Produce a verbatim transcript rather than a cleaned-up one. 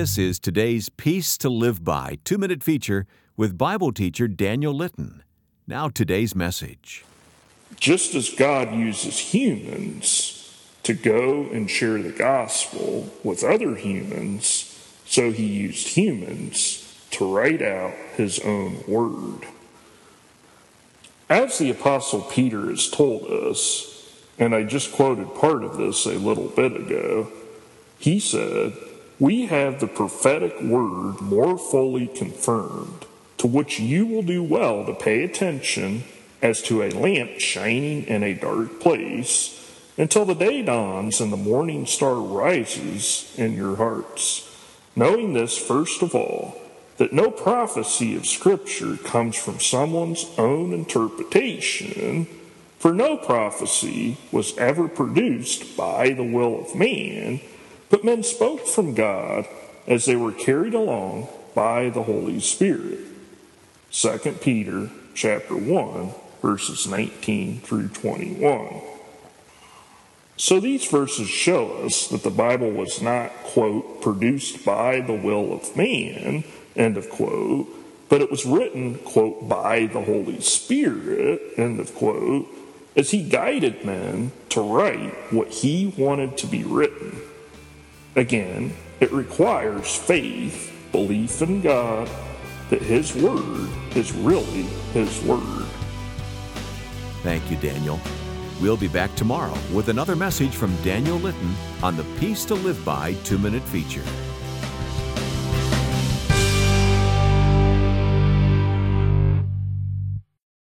This is today's Peace to Live By two-minute feature with Bible teacher Daniel Litton. Now today's message. Just as God uses humans to go and share the gospel with other humans, so he used humans to write out his own word. As the Apostle Peter has told us, and I just quoted part of this a little bit ago, he said, "We have the prophetic word more fully confirmed, to which you will do well to pay attention as to a lamp shining in a dark place, until the day dawns and the morning star rises in your hearts. Knowing this, first of all, that no prophecy of Scripture comes from someone's own interpretation, for no prophecy was ever produced by the will of man, but men spoke from God as they were carried along by the Holy Spirit." Second Peter chapter one, verses nineteen through twenty-one. So these verses show us that the Bible was not, quote, produced by the will of man, end of quote, but it was written, quote, by the Holy Spirit, end of quote, as he guided men to write what he wanted to be written. Again, it requires faith, belief in God, that his word is really his word. Thank you, Daniel. We'll be back tomorrow with another message from Daniel Litton on the Peace to Live By two-minute feature.